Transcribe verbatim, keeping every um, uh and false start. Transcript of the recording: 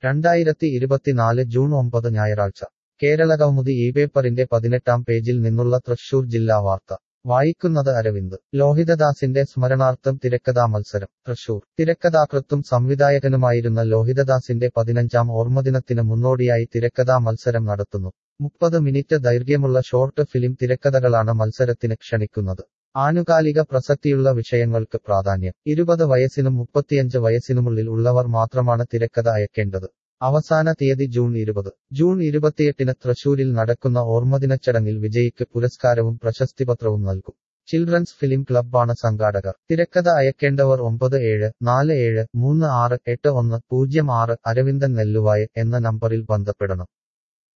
രണ്ടായിരത്തി ഇരുപത്തിനാല് ജൂൺ ഒമ്പത് ഞായറാഴ്ച കേരളകൗമുദി ഈ പേപ്പറിന്റെ പതിനെട്ടാം പേജിൽ നിന്നുള്ള തൃശൂർ ജില്ലാ വാർത്ത വായിക്കുന്നത് അരവിന്ദ് ലോഹിതദാസിന്റെ സ്മരണാർത്ഥം തിരക്കഥാ മത്സരം തൃശൂർ തിരക്കഥാകൃത്തും സംവിധായകനുമായിരുന്ന ലോഹിതദാസിന്റെ പതിനഞ്ചാം ഓർമ്മദിനത്തിന് മുന്നോടിയായി തിരക്കഥാ മത്സരം നടത്തുന്നു മുപ്പത് മിനിറ്റ് ദൈർഘ്യമുള്ള ഷോർട്ട് ഫിലിം തിരക്കഥകളാണ് മത്സരത്തിന് ക്ഷണിക്കുന്നത് ആനുകാലിക പ്രസക്തിയുള്ള വിഷയങ്ങൾക്ക് പ്രാധാന്യം ഇരുപത് വയസ്സിനും മുപ്പത്തിയഞ്ച് വയസ്സിനുമുള്ളിൽ ഉള്ളവർ മാത്രമാണ് തിരക്കഥ അയക്കേണ്ടത് അവസാന തീയതി ജൂൺ ഇരുപത് ജൂൺ ഇരുപത്തിയെട്ടിന് തൃശൂരിൽ നടക്കുന്ന ഓർമ്മദിനച്ചടങ്ങിൽ വിജയിക്ക് പുരസ്കാരവും പ്രശസ്തിപത്രവും നൽകും ചിൽഡ്രൻസ് ഫിലിം ക്ലബ്ബാണ് സംഘാടകർ തിരക്കഥ അയക്കേണ്ടവർ ഒമ്പത് ഏഴ് നാല് ഏഴ് മൂന്ന് ആറ് എട്ട് ഒന്ന് പൂജ്യം ആറ് അരവിന്ദൻ നെല്ലുവായ എന്ന നമ്പറിൽ ബന്ധപ്പെടണം